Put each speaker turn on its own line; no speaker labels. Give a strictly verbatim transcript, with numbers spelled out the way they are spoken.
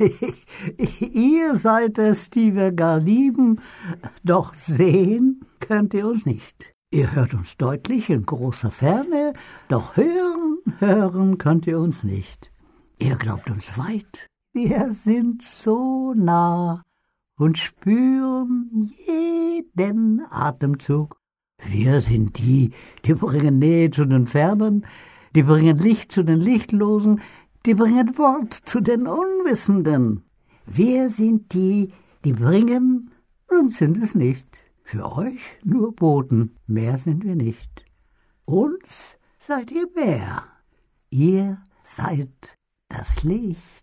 Ihr seid es, die wir gar lieben, doch sehen könnt ihr uns nicht. Ihr hört uns deutlich in großer Ferne, doch hören, hören könnt ihr uns nicht. Ihr glaubt uns weit, wir sind so nah und spüren jeden Atemzug. Wir sind die, die bringen Nähe zu den Fernen, die bringen Licht zu den Lichtlosen, die bringen Wort zu den Unwissenden. Wir sind die, die bringen und sind es nicht. Für euch nur Boten, mehr sind wir nicht. Uns seid ihr mehr. Ihr seid das Licht.